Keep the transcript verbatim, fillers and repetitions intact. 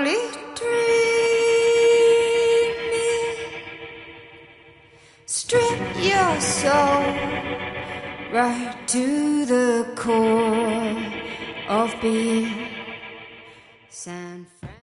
cloudy dreaming. Strip your soul right to the core of being. San Fran-